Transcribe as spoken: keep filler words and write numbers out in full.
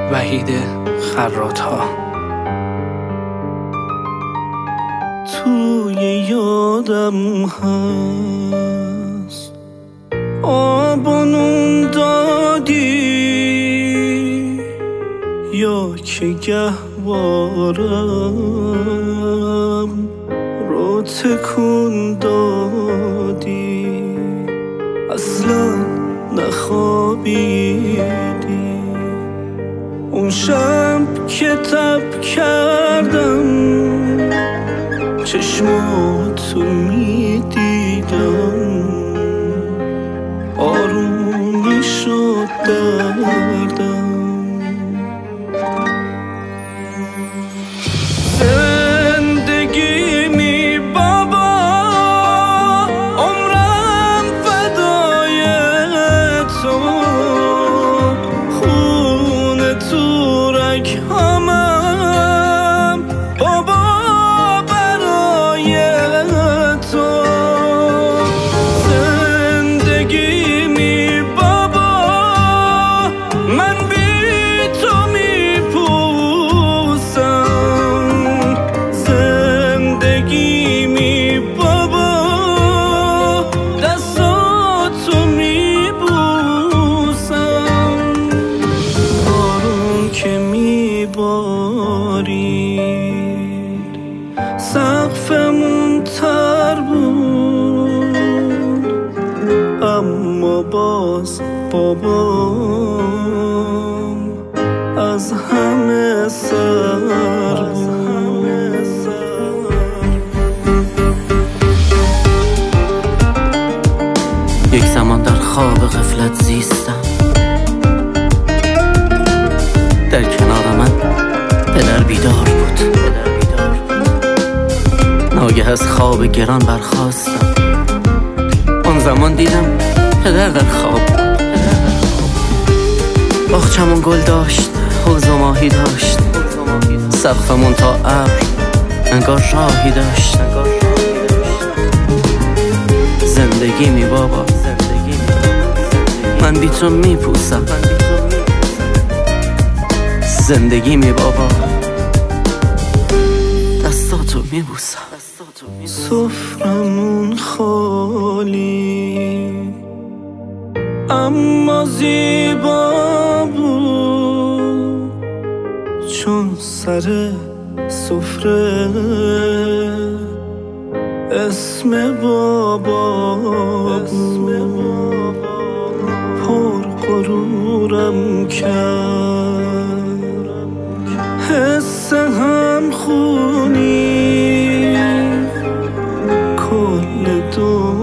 وحید خراط‌ها. توی یادم هست آب و نون دادی، یا که گهوارم رو تکون دادی، اصلا نخوابیدی. اون شب که تب کردم چشماتو میدیدم، آروم میشد دردم. زندگی می بابا، عمرم فدای تو، خون تو رگ همم بابا برای تو. زندگی می بابا، من بی تو می پوسم. زندگی می بابا، دستاتو می بوسم. بارون که می بارید سقفمون تر بود، اما باز بابام از همه سر بود. یک زمان در خواب غفلت زیستم، در کنار من پدر بیدار بود. ناگه از خواب گران برخاستم، آن زمان دیدم پدر در خواب بود. باغچمون گل داشت، حوض و ماهی داشت، سقفمون تا ابر انگار راهی داشت. زندگی می بابا، من بی تو می پوسم. زندگی می بابا، دستاتو می بوسم. سفرمون خالی اما زیبا بود، چون سر سفره اسم بابا بود. پر غرورم کرد حس هم خونی، کل دنیا